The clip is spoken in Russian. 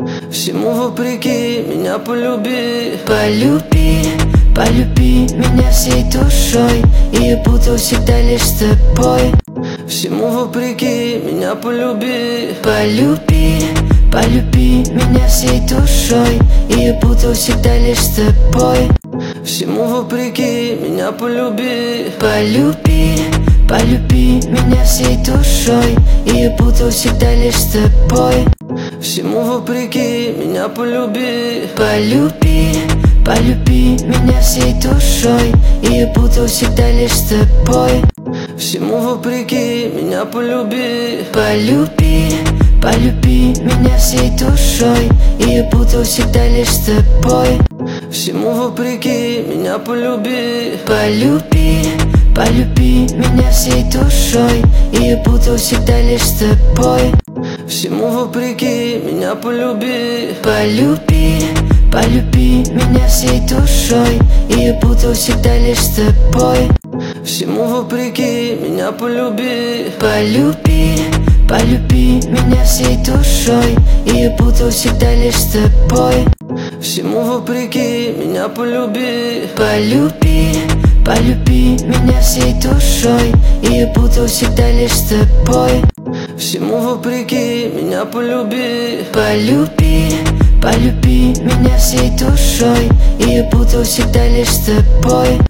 Всему вопреки меня полюби. Полюби, полюби меня всей душой, и я буду всегда лишь с тобой. Всему вопреки меня полюби. Полюби, полюби меня всей душой, и я буду всегда лишь с тобой. Всему вопреки меня полюби. Полюби, полюби меня всей душой, и я буду всегда лишь с тобой. Всему вопреки меня полюби. Полюби, полюби меня всей душой, и я буду всегда лишь с тобой. Всему вопреки меня полюби. Полюби, полюби меня всей душой, и я буду всегда лишь с тобой. Всему вопреки меня полюби. Полюби, полюби меня всей душой, и я буду всегда лишь с тобой. Всему вопреки меня полюби. Полюби, полюби меня всей душой, и я буду всегда лишь с тобой. Всему вопреки меня полюби. Полюби, полюби меня всей душой, и я буду всегда лишь с тобой. Всему вопреки меня полюби. Полюби, полюби меня всей душой, и я буду всегда лишь с тобой. Всему вопреки меня полюби. Полюби, полюби меня всей душой, и я буду всегда лишь с тобой.